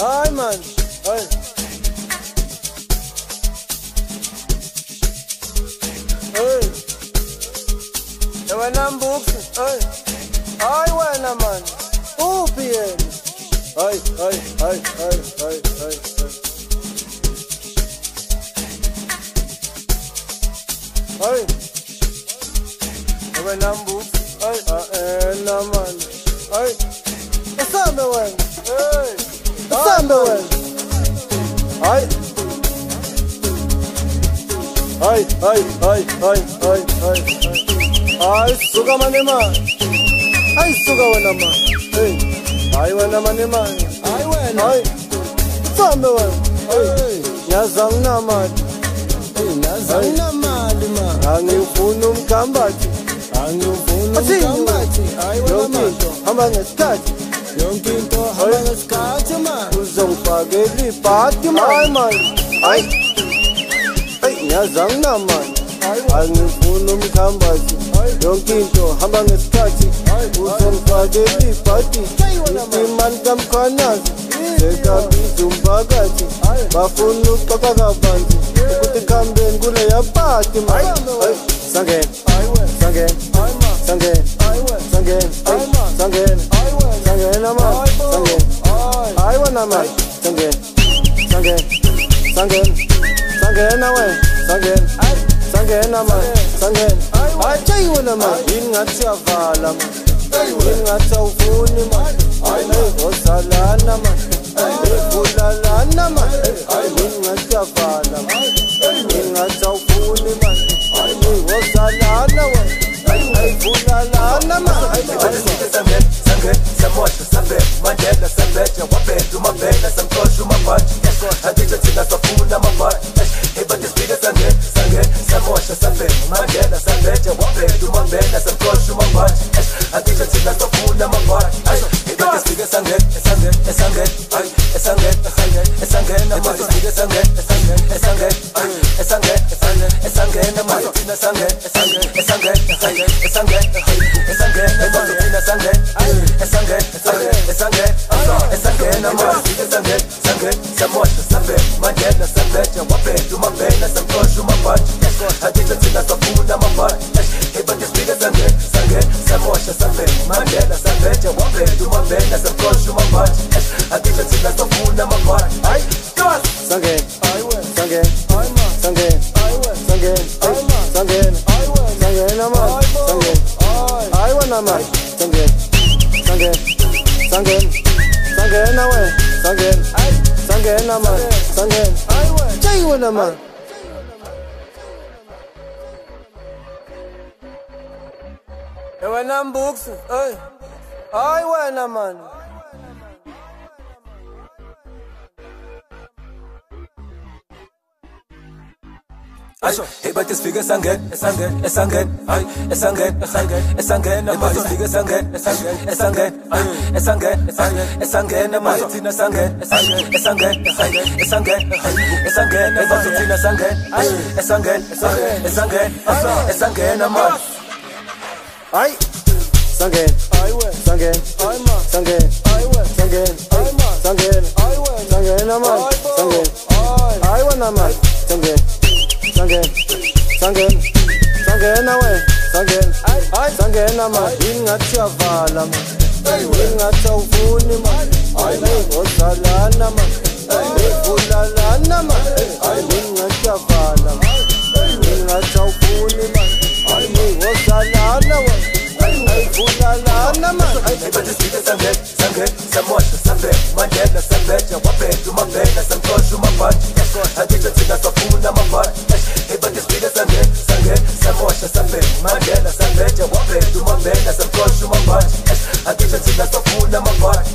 Hi man, hey. Hey. When I'm booked, hey. I wanna man. Who PM? Hey. Hey. When I'm booked, hey. No man. Hey. What's up, man? Hey. What's up, man? Hey. Ay, suga manema. Ay, suga wana ma. Hey. Ay, wana manema. Ay, wana. Ay. Sambe wana. Hey. Yazang na mali. Hey, yazang na mali ma. Angifuna umkambati. Angifuna umkambati. Ay, wana ma. Hamba ngesikhathi. Yonke into hamba ngesikhathi ma. Uzongifakela ibhadi ma. Ay man. Ay. Hey, yazang na mali. Angifuna umkhambathi yonke into hamba ngesikhathi uzongifakela ibhadi imali kamkhwanazi sekabiza umphakathi bafuna ukuxoxa kabanzi ukuthi khambeni kuleya bhadi sangena man hayi wena man sangena wena Sangena man, sangena. Ay, chayi wena man. Ingathi yavala man. Ingathi awufuni man. Ay, osalana man. Ulalana man. Ay, ingathi yavala man. Ingathi awufuni man. Ay, osalana man. Ay, ulalana man. Sangena, samosha, sambe, mandela, sambeja, wabedu, mabela, samkoshu, mabaji. Adija tina safuna, mabaji. Eba dispiga sangena. Samosha, sambe, mandela, sambeja, wabedu, mabela, samkoshu, mabaji. Adija tina safuna, mabaji. Eba dispiga sangena, man. When I'm books, hey, I wanna man. Hey, but this figure sangen, ay, esangen, but this figure sangen, my tina sangen, but tina sangen, man. Ay, sangen, ay wana man, sangena we, sangena man, ingathi yavala man, ingathi awufuni man, ay osalana man, ulalana man, ay ingathi yavala man, ingathi awufuni man, ay osalana man, ay ulalana man. But this figure sangen, samosha, sambe, mandela, sambeja, wabedu, mabela, samkoshu, mabaji. Adija tina safuna, mabaji. But this figure sangen, samosha, sambe, mandela, sambeja, wabedu, mabela, samkoshu, mabaji. Adija tina safuna, mabaji.